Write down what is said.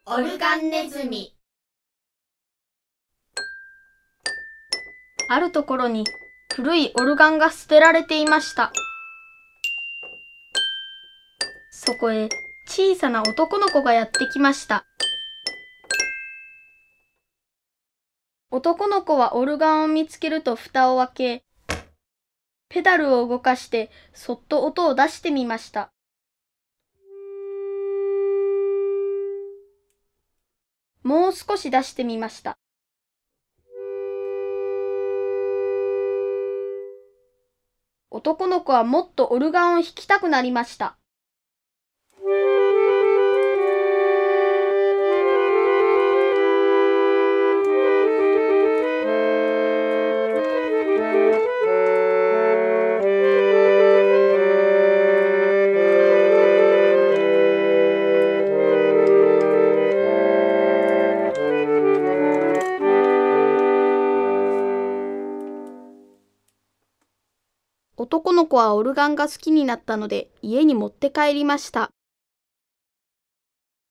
オルガンネズミ。 あるところに古いオルガンが捨てられていました。そこへ小さな男の子がやってきました。男の子はオルガンを見つけると蓋を開け、ペダルを動かしてそっと音を出してみました。もう少し出してみました。男の子はもっとオルガンを弾きたくなりました。男の子はオルガンが好きになったので家に持って帰りました。